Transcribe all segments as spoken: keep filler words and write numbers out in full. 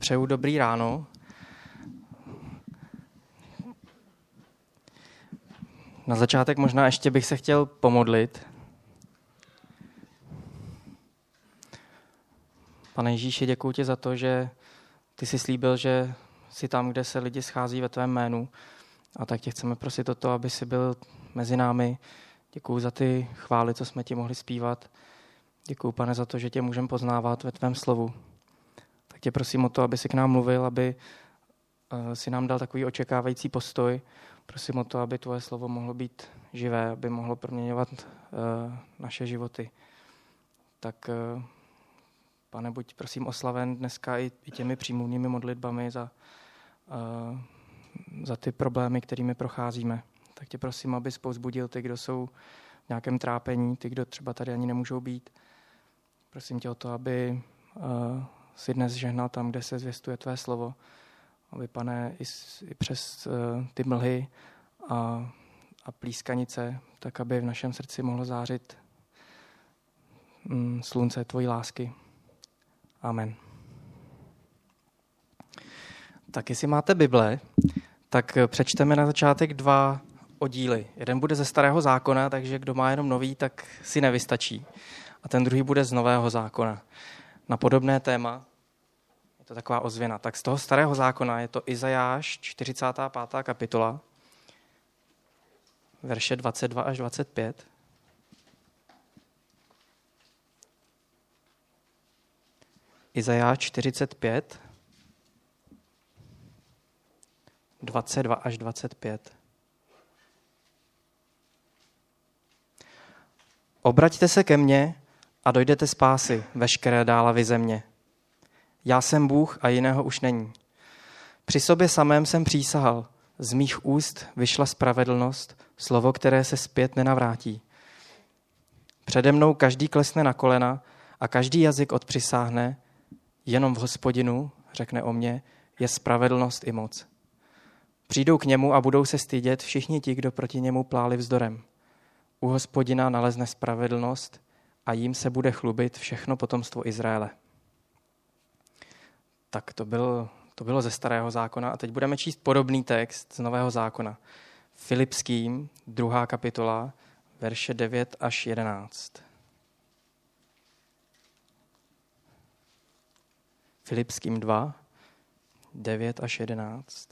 přeju dobrý ráno. Na začátek možná ještě bych se chtěl pomodlit. Pane Ježíši, děkuji ti za to, že ty jsi slíbil, že jsi tam, kde se lidi schází ve tvém jménu. A tak tě chceme prosit o to, aby jsi byl mezi námi. Děkuji za ty chvály, co jsme ti mohli zpívat. Děkuji, Pane, za to, že tě můžeme poznávat ve tvém slovu. Tak tě prosím o to, aby jsi k nám mluvil, aby si nám dal takový očekávající postoj. Prosím o to, aby tvoje slovo mohlo být živé, aby mohlo proměňovat uh, naše životy. Tak, uh, Pane, buď prosím oslaven dneska i, i těmi přímluvnými modlitbami za, uh, za ty problémy, kterými procházíme. Tak tě prosím, aby povzbudil ty, kdo jsou v nějakém trápení, ty, kdo třeba tady ani nemůžou být. Prosím tě o to, aby uh, si dnes žehnal tam, kde se zvěstuje tvé slovo. Aby, Pane, i, i přes uh, ty mlhy a, a plískanice, tak aby v našem srdci mohlo zářit mm, slunce tvojí lásky. Amen. Tak jestli máte Bible, tak přečteme na začátek dva oddíly. Jeden bude ze Starého zákona, takže kdo má jenom nový, tak si nevystačí. A ten druhý bude z Nového zákona. Na podobné téma. Je to taková ozvěna. Tak z toho Starého zákona je to Izajáš, čtyřicátá pátá kapitola, verše dvacet dva až dvacet pět. Izajáš čtyřicet pět, dvacet dva až dvacet pět. Obraťte se ke mně a dojdete spásy, veškeré dálavy země. Já jsem Bůh a jiného už není. Při sobě samém jsem přísahal, z mých úst vyšla spravedlnost, slovo, které se zpět nenavrátí. Přede mnou každý klesne na kolena a každý jazyk odpřisáhne, jenom v Hospodinu, řekne o mně, je spravedlnost i moc. Přijdou k němu a budou se stydět všichni ti, kdo proti němu pláli vzdorem. U Hospodina nalezne spravedlnost a jím se bude chlubit všechno potomstvo Izraele. Tak to bylo, to bylo ze Starého zákona a teď budeme číst podobný text z Nového zákona. Filipským, druhá kapitola, verše devět až jedenáct. Filipským dva, devět až jedenáct.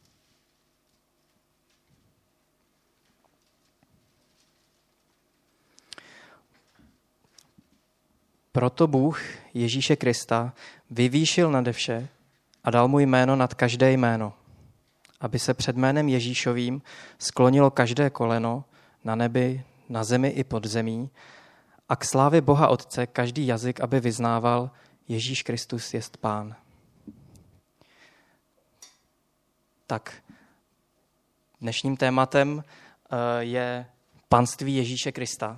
Proto Bůh Ježíše Krista vyvýšil nade vše a dal mu jméno nad každé jméno, aby se před jménem Ježíšovým sklonilo každé koleno na nebi, na zemi i pod zemí a k slávě Boha Otce každý jazyk, aby vyznával Ježíš Kristus jest Pán. Tak dnešním tématem je panství Ježíše Krista.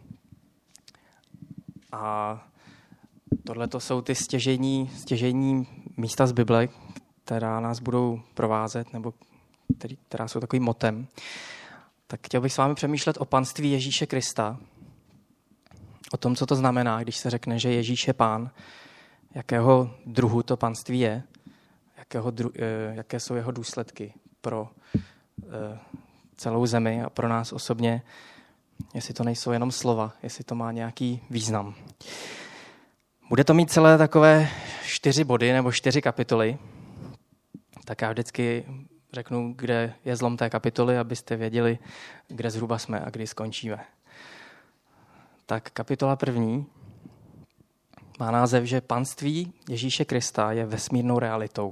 A tohle to jsou ty stěžejní, stěžejní místa z Bible, která nás budou provázet, nebo který, která jsou takovým motem. Tak chtěl bych s vámi přemýšlet o panství Ježíše Krista, o tom, co to znamená, když se řekne, že Ježíš je Pán, jakého druhu to panství je, jakého dru, jaké jsou jeho důsledky pro celou zemi a pro nás osobně, jestli to nejsou jenom slova, jestli to má nějaký význam. Bude to mít celé takové čtyři body nebo čtyři kapitoly. Tak já vždycky řeknu, kde je zlom té kapitoly, abyste věděli, kde zhruba jsme a kdy skončíme. Tak kapitola první má název, že panství Ježíše Krista je vesmírnou realitou.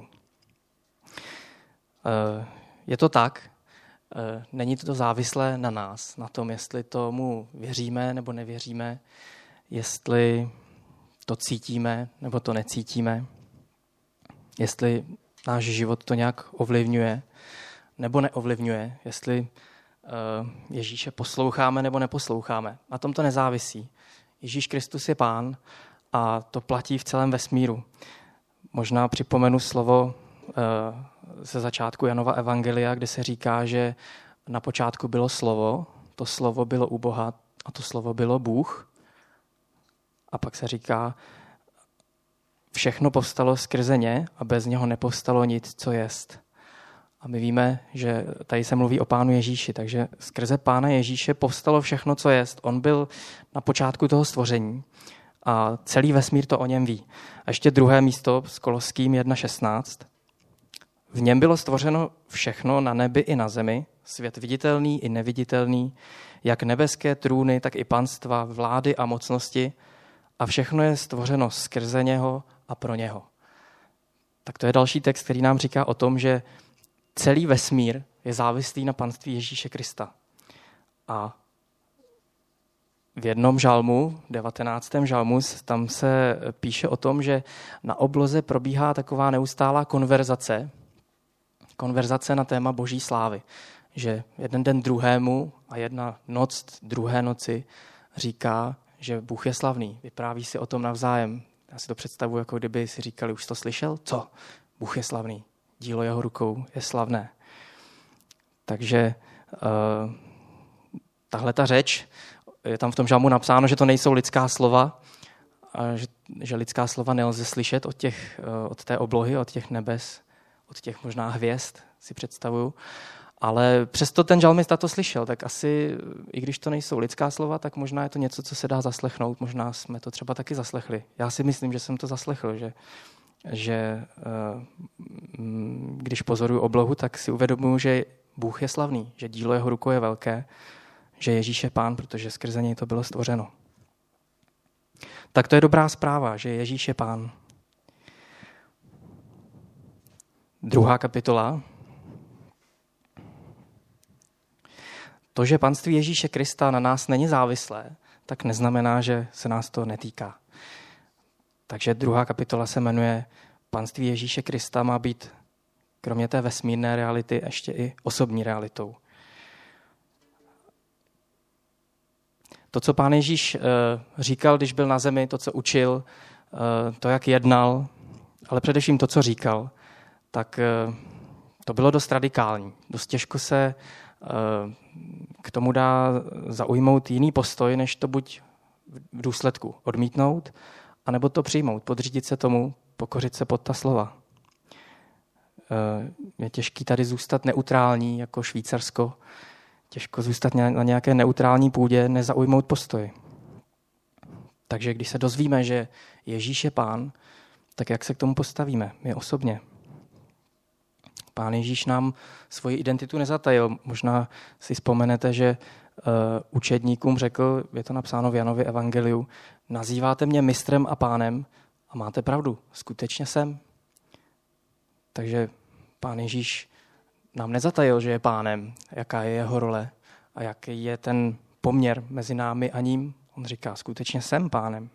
Je to tak, není to závislé na nás, na tom, jestli tomu věříme nebo nevěříme, jestli to cítíme nebo to necítíme, jestli náš život to nějak ovlivňuje nebo neovlivňuje, jestli Ježíše posloucháme nebo neposloucháme. Na tom to nezávisí. Ježíš Kristus je Pán a to platí v celém vesmíru. Možná připomenu slovo ze začátku Janova evangelia, kde se říká, že na počátku bylo slovo, to slovo bylo u Boha a to slovo bylo Bůh. A pak se říká, všechno povstalo skrze ně a bez něho nepovstalo nic, co jest. A my víme, že tady se mluví o Pánu Ježíši, takže skrze Pána Ježíše povstalo všechno, co jest. On byl na počátku toho stvoření a celý vesmír to o něm ví. A ještě druhé místo s Koloským jedna šestnáct. V něm bylo stvořeno všechno na nebi i na zemi, svět viditelný i neviditelný, jak nebeské trůny, tak i panstva, vlády a mocnosti, a všechno je stvořeno skrze něho a pro něho. Tak to je další text, který nám říká o tom, že celý vesmír je závislý na panství Ježíše Krista. A v jednom žalmu, devatenáctém žalmu, tam se píše o tom, že na obloze probíhá taková neustálá konverzace, konverzace na téma boží slávy. Že jeden den druhému a jedna noc druhé noci říká, že Bůh je slavný. Vypráví si o tom navzájem. Já si to představuji, jako kdyby si říkali, už to slyšel? Co? Bůh je slavný. Dílo jeho rukou je slavné. Takže uh, tahle ta řeč, je tam v tom žalmu napsáno, že to nejsou lidská slova, a že, že lidská slova nelze slyšet od, těch, uh, od té oblohy, od těch nebes, od těch možná hvězd, si představuju. Ale přesto ten žalmista to slyšel, tak asi, i když to nejsou lidská slova, tak možná je to něco, co se dá zaslechnout. Možná jsme to třeba taky zaslechli. Já si myslím, že jsem to zaslechl, že, že když pozoruju oblohu, tak si uvědomuji, že Bůh je slavný, že dílo jeho rukou je velké, že Ježíš je Pán, protože skrze něj to bylo stvořeno. Tak to je dobrá zpráva, že Ježíš je Pán. Druhá kapitola. To, že panství Ježíše Krista na nás není závislé, tak neznamená, že se nás to netýká. Takže druhá kapitola se jmenuje Panství Ježíše Krista má být kromě té vesmírné reality ještě i osobní realitou. To, co Pán Ježíš říkal, když byl na zemi, to, co učil, to, jak jednal, ale především to, co říkal, tak to bylo dost radikální. Dost těžko se k tomu dá zaujmout jiný postoj, než to buď v důsledku odmítnout, anebo to přijmout, podřídit se tomu, pokořit se pod ta slova. Je těžký tady zůstat neutrální, jako Švýcarsko, těžko zůstat na nějaké neutrální půdě, nezaujmout postoj. Takže když se dozvíme, že Ježíš je Pán, tak jak se k tomu postavíme, my osobně? Pán Ježíš nám svoji identitu nezatajil. Možná si vzpomenete, že uh, učedníkům řekl, je to napsáno v Janově evangeliu, nazýváte mě mistrem a pánem a máte pravdu, skutečně jsem. Takže Pán Ježíš nám nezatajil, že je pánem, jaká je jeho role a jaký je ten poměr mezi námi a ním. On říká, skutečně jsem pánem.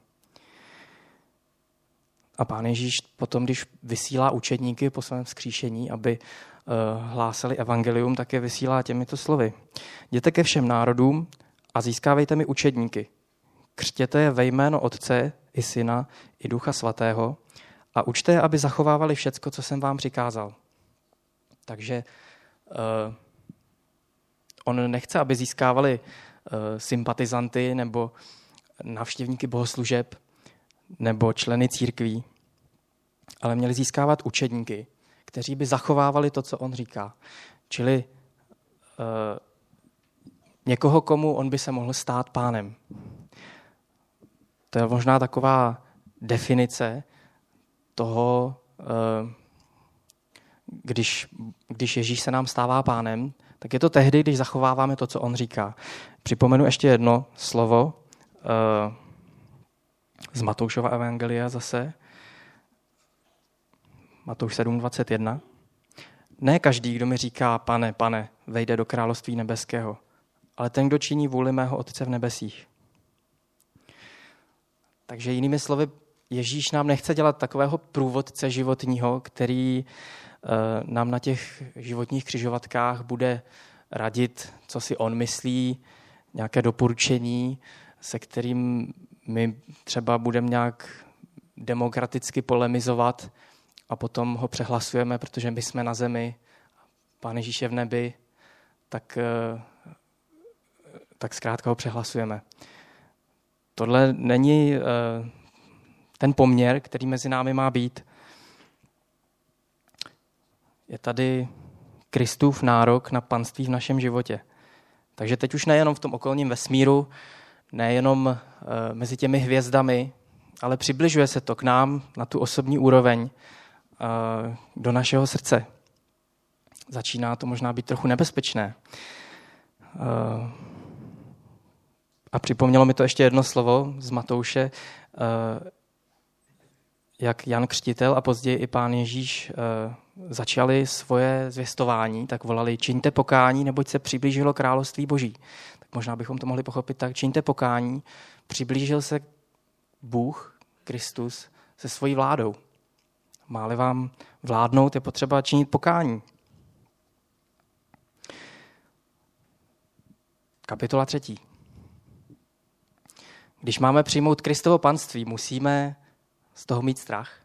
A Pán Ježíš potom, když vysílá učedníky po svém vzkříšení, aby uh, hlásali evangelium, tak je vysílá těmito slovy. Jděte ke všem národům a získávejte mi učedníky. Křtěte je ve jméno Otce i Syna i Ducha Svatého a učte je, aby zachovávali všecko, co jsem vám přikázal. Takže uh, on nechce, aby získávali uh, sympatizanty nebo návštěvníky bohoslužeb, nebo členy církví, ale měli získávat učedníky, kteří by zachovávali to, co on říká. Čili uh, někoho, komu on by se mohl stát pánem. To je možná taková definice toho, uh, když, když Ježíš se nám stává pánem, tak je to tehdy, když zachováváme to, co on říká. Připomenu ještě jedno slovo, uh, z Matoušova evangelia zase, Matouš sedm dvacet jedna. Ne každý, kdo mi říká, pane, pane, vejde do království nebeského, ale ten, kdo činí vůli mého Otce v nebesích. Takže jinými slovy, Ježíš nám nechce dělat takového průvodce životního, který uh, nám na těch životních křižovatkách bude radit, co si on myslí, nějaké doporučení, se kterým my třeba budeme nějak demokraticky polemizovat a potom ho přehlasujeme, protože my jsme na zemi, Pán Ježíš je v nebi, tak, tak zkrátka ho přehlasujeme. Tohle není ten poměr, který mezi námi má být. Je tady Kristův nárok na panství v našem životě. Takže teď už nejenom v tom okolním vesmíru, nejenom e, mezi těmi hvězdami, ale přibližuje se to k nám na tu osobní úroveň, e, do našeho srdce. Začíná to možná být trochu nebezpečné. E, a připomnělo mi to ještě jedno slovo z Matouše, e, jak Jan Křtitel a později i Pán Ježíš e, začali svoje zvěstování, tak volali čiňte pokání, neboť se přiblížilo království Boží. Tak možná bychom to mohli pochopit tak, čiňte pokání, přiblížil se Bůh, Kristus, se svojí vládou. Má-li vám vládnout, je potřeba činit pokání. Kapitola třetí. Když máme přijmout Kristovo panství, musíme z toho mít strach.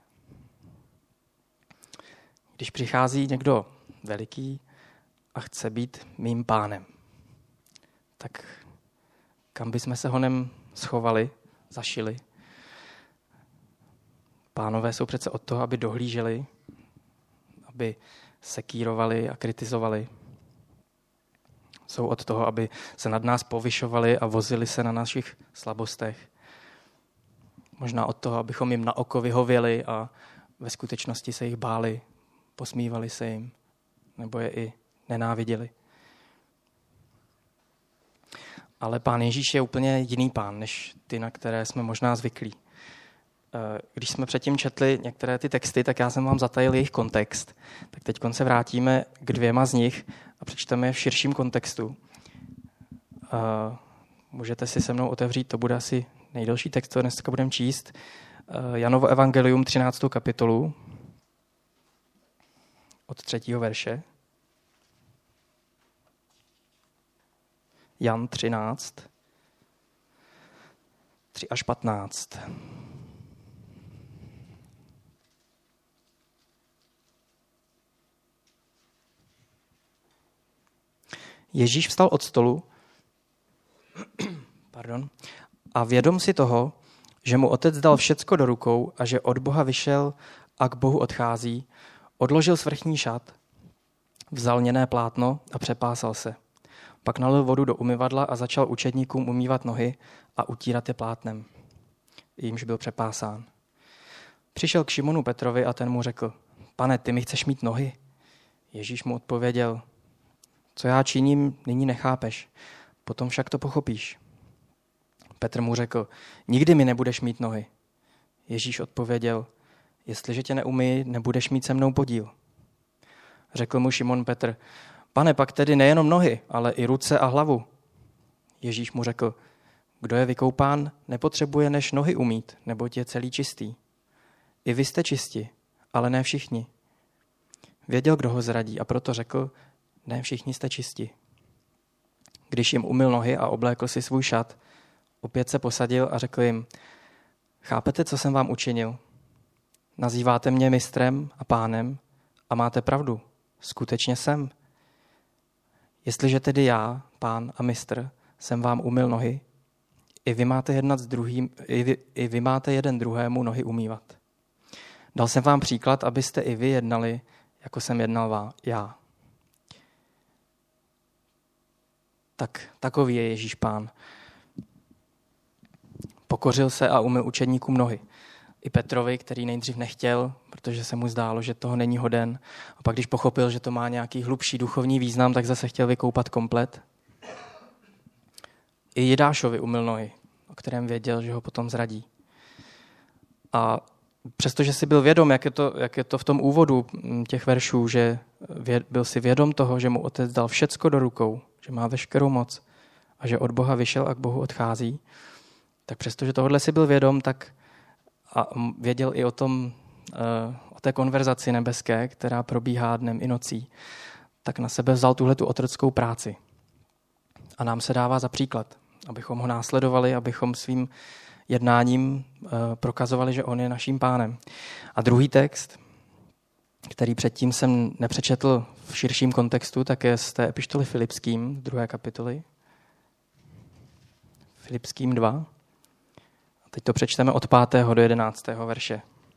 Když přichází někdo veliký a chce být mým pánem, tak kam bychom se honem schovali, zašili? Pánové jsou přece od toho, aby dohlíželi, aby sekírovali a kritizovali. Jsou od toho, aby se nad nás povyšovali a vozili se na našich slabostech. Možná od toho, abychom jim na oko vyhověli a ve skutečnosti se jich báli, posmívali se jim, nebo je i nenáviděli. Ale Pán Ježíš je úplně jiný pán, než ty, na které jsme možná zvyklí. Když jsme předtím četli některé ty texty, tak já jsem vám zatajil jejich kontext. Tak teď se vrátíme k dvěma z nich a přečteme je v širším kontextu. Můžete si se mnou otevřít, to bude asi nejdelší text, co dneska budeme číst. Janovo evangelium, třináctou kapitolu, od třetího verše. Jan třináct, tři až patnáct. Ježíš vstal od stolu pardon, a vědom si toho, že mu otec dal všecko do rukou a že od Boha vyšel a k Bohu odchází, odložil svrchní šat, vzal lněné plátno a přepásal se. Pak nalil vodu do umyvadla a začal učedníkům umývat nohy a utírat je plátnem, jímž byl přepásán. Přišel k Šimonu Petrovi a ten mu řekl, pane, ty mi chceš mít nohy? Ježíš mu odpověděl, co já činím, nyní nechápeš, potom však to pochopíš. Petr mu řekl, nikdy mi nebudeš mít nohy. Ježíš odpověděl, jestliže tě neumyji, nebudeš mít se mnou podíl. Řekl mu Šimon Petr, pane, pak tedy nejenom nohy, ale i ruce a hlavu. Ježíš mu řekl, kdo je vykoupán, nepotřebuje než nohy umýt, neboť je celý čistý. I vy jste čisti, ale ne všichni. Věděl, kdo ho zradí, a proto řekl, ne všichni jste čisti. Když jim umyl nohy a oblékl si svůj šat, opět se posadil a řekl jim, chápete, co jsem vám učinil? Nazýváte mě mistrem a pánem a máte pravdu, skutečně jsem. Jestliže tedy já, pán a mistr, jsem vám umyl nohy, i vy máte jednat s druhým, i vy, i vy máte jeden druhému nohy umývat. Dal jsem vám příklad, abyste i vy jednali, jako jsem jednal vá, já. Tak takový je Ježíš Pán. Pokořil se a umyl učedníkům nohy. I Petrovi, který nejdřív nechtěl, protože se mu zdálo, že toho není hoden. A pak, když pochopil, že to má nějaký hlubší duchovní význam, tak zase chtěl vykoupat komplet. I Jidášovi umyl nohy, o kterém věděl, že ho potom zradí. A přestože si byl vědom, jak je to, jak je to v tom úvodu těch veršů, že byl si vědom toho, že mu otec dal všecko do rukou, že má veškerou moc a že od Boha vyšel a k Bohu odchází, tak přestože tohle si byl vědom, tak a věděl i o tom, o té konverzaci nebeské, která probíhá dnem i nocí, tak na sebe vzal tuhletu otrockou práci. A nám se dává za příklad, abychom ho následovali, abychom svým jednáním prokazovali, že on je naším pánem. A druhý text, který předtím jsem nepřečetl v širším kontextu, tak je z té epištoly Filipským, druhé kapitoly. Filipským dva, Teď to přečteme od pátého do jedenáctého verše.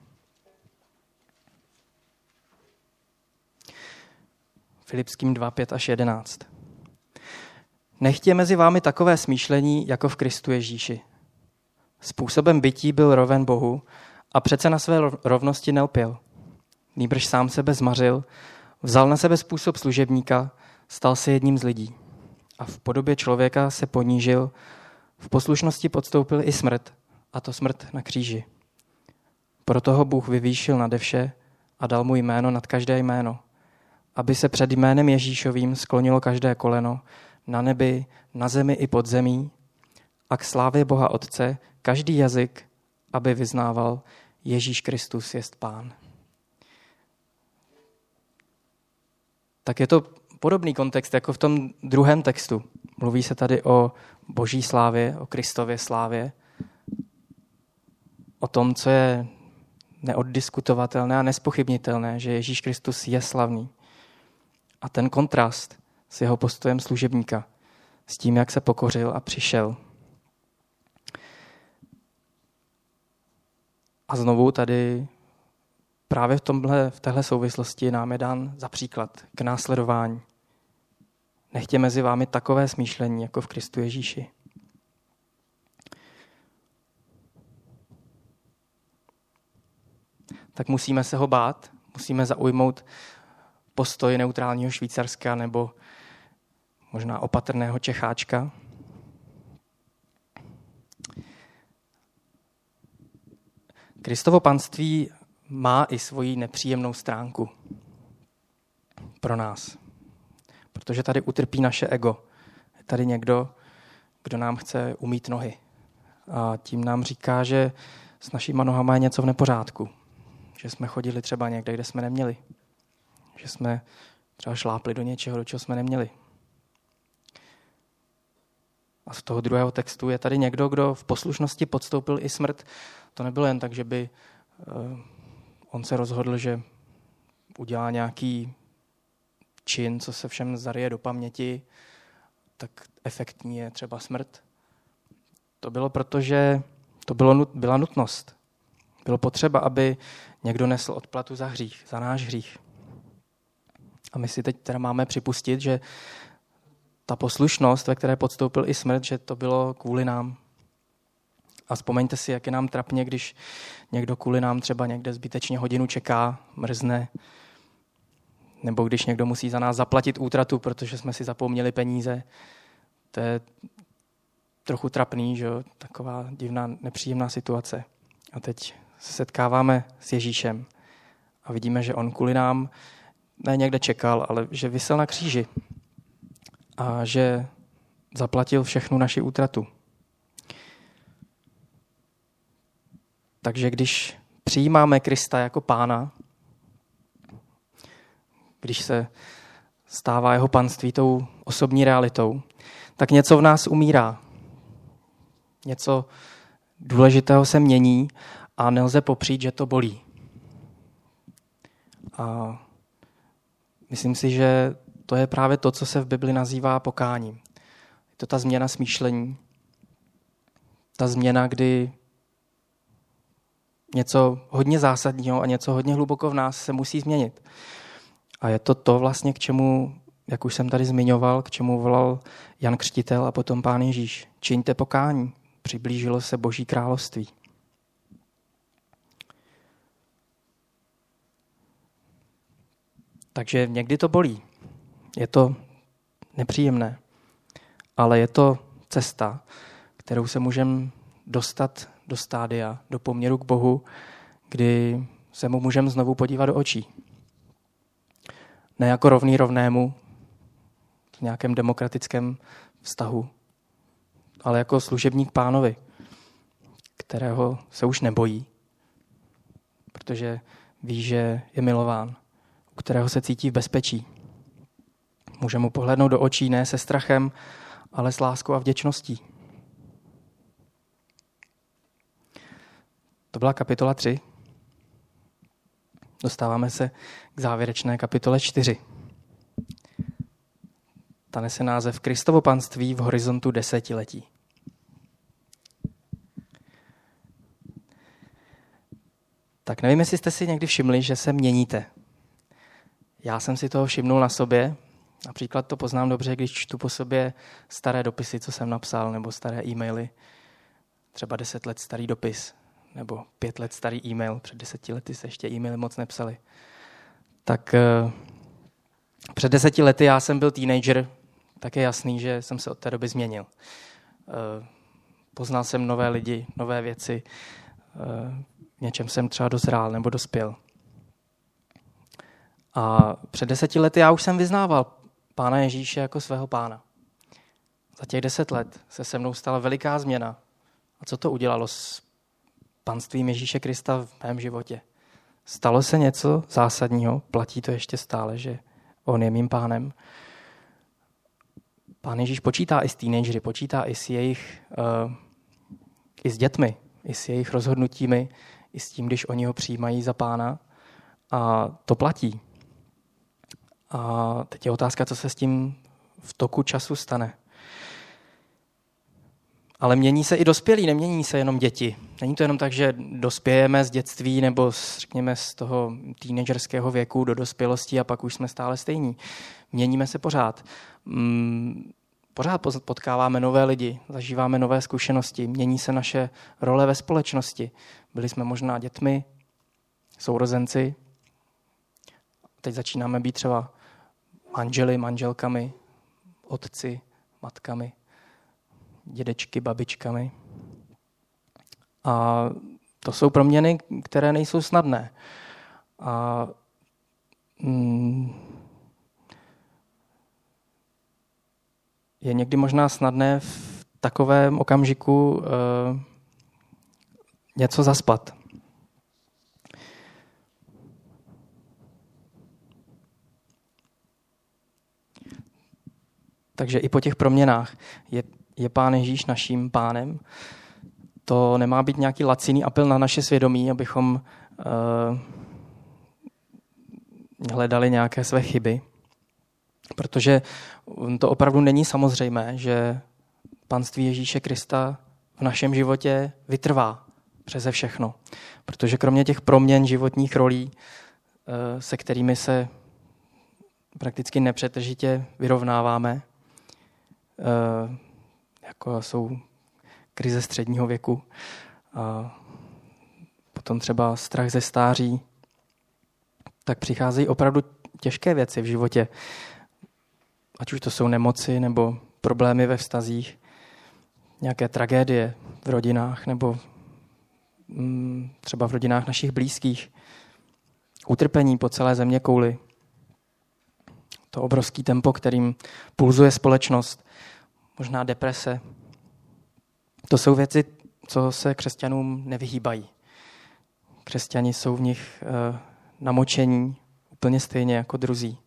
Filipským dva, pět až jedenáct. Nechtě mezi vámi takové smýšlení, jako v Kristu Ježíši. Způsobem bytí byl roven Bohu a přece na své rovnosti nelpěl. Nýbrž sám sebe zmařil, vzal na sebe způsob služebníka, stal se jedním z lidí. A v podobě člověka se ponížil, v poslušnosti podstoupil i smrt, a to smrt na kříži. Proto ho Bůh vyvýšil nade vše a dal mu jméno nad každé jméno, aby se před jménem Ježíšovým sklonilo každé koleno, na nebi, na zemi i pod zemí, a k slávě Boha Otce každý jazyk, aby vyznával Ježíš Kristus jest Pán. Tak je to podobný kontext jako v tom druhém textu. Mluví se tady o boží slávě, o Kristově slávě, o tom, co je neoddiskutovatelné a nespochybnitelné, že Ježíš Kristus je slavný. A ten kontrast s jeho postojem služebníka, s tím, jak se pokořil a přišel. A znovu tady právě v, tomhle, v téhle souvislosti nám je dán za příklad k následování. Nechtě mezi vámi takové smýšlení, jako v Kristu Ježíši. Tak musíme se ho bát, musíme zaujmout postoj neutrálního Švýcarska nebo možná opatrného Čecháčka. Kristovo panství má i svoji nepříjemnou stránku pro nás, protože tady utrpí naše ego. Je tady někdo, kdo nám chce umýt nohy a tím nám říká, že s našima nohama je něco v nepořádku, že jsme chodili třeba někde, kde jsme neměli, že jsme třeba šlápli do něčeho, do čeho jsme neměli. A z toho druhého textu je tady někdo, kdo v poslušnosti podstoupil i smrt. To nebylo jen tak, že by uh, on se rozhodl, že udělá nějaký čin, co se všem zaryje do paměti, tak efektní je třeba smrt. To bylo proto, že to bylo, byla nutnost. Bylo potřeba, aby někdo nesl odplatu za hřích, za náš hřích. A my si teď teda máme připustit, že ta poslušnost, ve které podstoupil i smrt, že to bylo kvůli nám. A vzpomeňte si, jak je nám trapně, když někdo kvůli nám třeba někde zbytečně hodinu čeká, mrzne, nebo když někdo musí za nás zaplatit útratu, protože jsme si zapomněli peníze. To je trochu trapný, že? Taková divná, nepříjemná situace. A teď se setkáváme s Ježíšem a vidíme, že on kvůli nám ne někde čekal, ale že visel na kříži a že zaplatil všechnu naši útratu. Takže když přijímáme Krista jako Pána, když se stává jeho panství tou osobní realitou, tak něco v nás umírá. Něco důležitého se mění a nelze popřít, že to bolí. A myslím si, že to je právě to, co se v Bibli nazývá pokáním. Je to ta změna smýšlení. Ta změna, kdy něco hodně zásadního a něco hodně hluboko v nás se musí změnit. A je to to vlastně, k čemu, jak už jsem tady zmiňoval, k čemu volal Jan Křtitel a potom Pán Ježíš. Čiňte pokání, přiblížilo se Boží království. Takže někdy to bolí. Je to nepříjemné, ale je to cesta, kterou se můžeme dostat do stádia, do poměru k Bohu, kdy se mu můžeme znovu podívat do očí. Ne jako rovný rovnému v nějakém demokratickém vztahu, ale jako služebník Pánovi, kterého se už nebojí, protože ví, že je milován, u kterého se cítí v bezpečí. Může mu pohlédnout do očí ne se strachem, ale s láskou a vděčností. To byla kapitola tři. Dostáváme se k závěrečné kapitole čtyři. Ta nese název Kristovo panství v horizontu desetiletí. Tak nevím, jestli jste si někdy všimli, že se měníte. Já jsem si toho všimnul na sobě. Například to poznám dobře, když čtu po sobě staré dopisy, co jsem napsal, nebo staré e-maily. Třeba deset let starý dopis, nebo pět let starý e-mail. Před deseti lety se ještě e-maily moc nepsali. Tak uh, před deseti lety já jsem byl teenager, tak je jasný, že jsem se od té doby změnil. Uh, poznal jsem nové lidi, nové věci, uh, v něčem jsem třeba dozrál nebo dospěl. A před deseti lety já už jsem vyznával Pána Ježíše jako svého pána. Za těch deset let se se mnou stala veliká změna. A co to udělalo s panstvím Ježíše Krista v mém životě? Stalo se něco zásadního, platí to ještě stále, že on je mým pánem. Pán Ježíš počítá i s teenagery, počítá i s jejich, uh, i s dětmi, i s jejich rozhodnutími, i s tím, když oni ho přijímají za pána. A to platí. A teď je otázka, co se s tím v toku času stane. Ale mění se i dospělí, nemění se jenom děti. Není to jenom tak, že dospějeme z dětství nebo řekněme z toho teenagerského věku do dospělosti a pak už jsme stále stejní. Měníme se pořád. Pořád potkáváme nové lidi, zažíváme nové zkušenosti, mění se naše role ve společnosti. Byli jsme možná dětmi, sourozenci, teď začínáme být třeba manželi, manželkami, otci, matkami, dědečky, babičkami. A to jsou proměny, které nejsou snadné. A mm, je někdy možná snadné v takovém okamžiku uh, něco zaspat. Takže i po těch proměnách je, je Pán Ježíš naším pánem. To nemá být nějaký laciný apel na naše svědomí, abychom uh, hledali nějaké své chyby. Protože to opravdu není samozřejmé, že panství Ježíše Krista v našem životě vytrvá přeze všechno. Protože kromě těch proměn životních rolí, uh, se kterými se prakticky nepřetržitě vyrovnáváme, Uh, jako jsou krize středního věku, a potom třeba strach ze stáří, tak přicházejí opravdu těžké věci v životě. Ať už to jsou nemoci nebo problémy ve vztazích, nějaké tragédie v rodinách nebo mm, třeba v rodinách našich blízkých, utrpení po celé zeměkouli. To obrovský tempo, kterým pulzuje společnost, možná deprese. To jsou věci, co se křesťanům nevyhýbají. Křesťani jsou v nich uh, namočení úplně stejně jako druzí.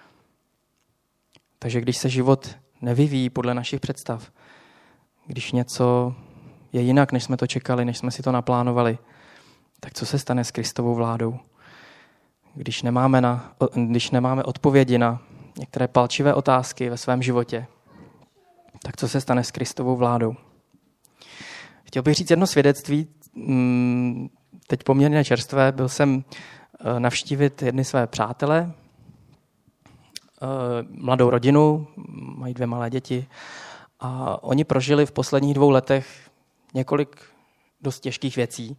Takže když se život nevyvíjí podle našich představ, když něco je jinak, než jsme to čekali, než jsme si to naplánovali, tak co se stane s Kristovou vládou? Když nemáme, na, když nemáme odpovědi na některé palčivé otázky ve svém životě, tak co se stane s Kristovou vládou? Chtěl bych říct jedno svědectví, teď poměrně čerstvé. Byl jsem navštívit jedny své přátele, mladou rodinu, mají dvě malé děti a oni prožili v posledních dvou letech několik dost těžkých věcí.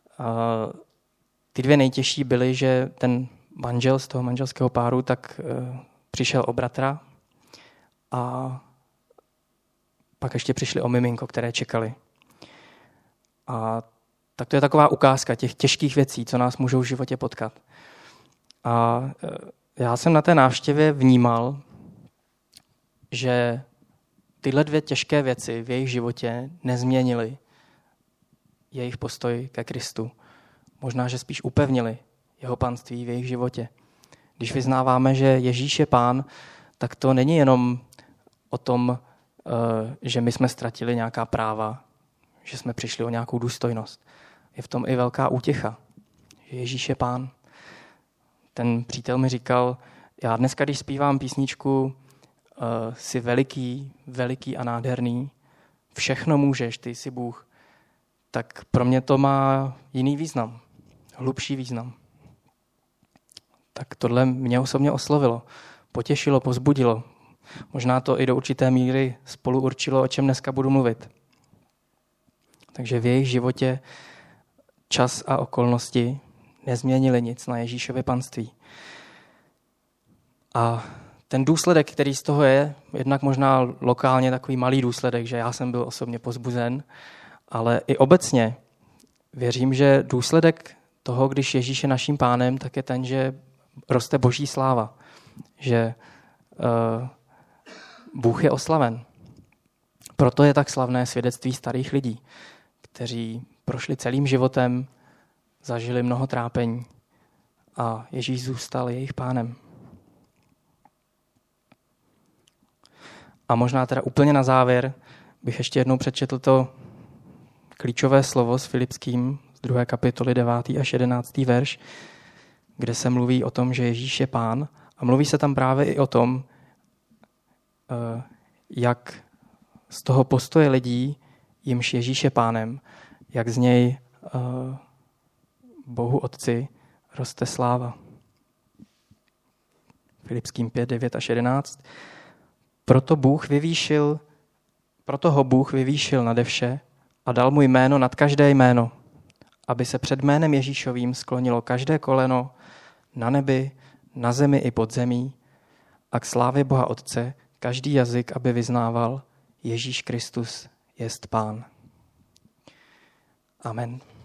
Ty dvě nejtěžší byly, že ten manžel z toho manželského páru tak přišel o bratra a pak ještě přišli o miminko, které čekali. A tak to je taková ukázka těch těžkých věcí, co nás můžou v životě potkat. A já jsem na té návštěvě vnímal, že tyhle dvě těžké věci v jejich životě nezměnily jejich postoj ke Kristu. Možná, že spíš upevnili jeho panství v jejich životě. Když vyznáváme, že Ježíš je pán, tak to není jenom o tom, že my jsme ztratili nějaká práva, že jsme přišli o nějakou důstojnost. Je v tom i velká útěcha, že Ježíš je pán. Ten přítel mi říkal, já dneska, když zpívám písničku jsi veliký, veliký a nádherný, všechno můžeš, ty jsi Bůh, tak pro mě to má jiný význam. hlubší význam. Tak tohle mě osobně oslovilo, potěšilo, povzbudilo. Možná to i do určité míry spolu určilo, o čem dneska budu mluvit. Takže v jejich životě čas a okolnosti nezměnily nic na Ježíšově panství. A ten důsledek, který z toho je, jednak možná lokálně takový malý důsledek, že já jsem byl osobně povzbuzen, ale i obecně věřím, že důsledek toho, když Ježíš je naším pánem, tak je ten, že roste boží sláva, že uh, Bůh je oslaven. Proto je tak slavné svědectví starých lidí, kteří prošli celým životem, zažili mnoho trápení a Ježíš zůstal jejich pánem. A možná teda úplně na závěr bych ještě jednou přečetl to klíčové slovo s Filipským z druhé kapitoly devátý až jedenáctý verš, kde se mluví o tom, že Ježíš je pán a mluví se tam právě i o tom, jak z toho postoje lidí, jimž Ježíš je pánem, jak z něj Bohu Otci roste sláva. Filipským pět, devět až jedenáct. Proto Bůh vyvýšil, proto ho Bůh vyvýšil nade vše a dal mu jméno nad každé jméno, aby se před jménem Ježíšovým sklonilo každé koleno na nebi, na zemi i pod zemí a k slávě Boha Otce každý jazyk, aby vyznával Ježíš Kristus jest Pán. Amen.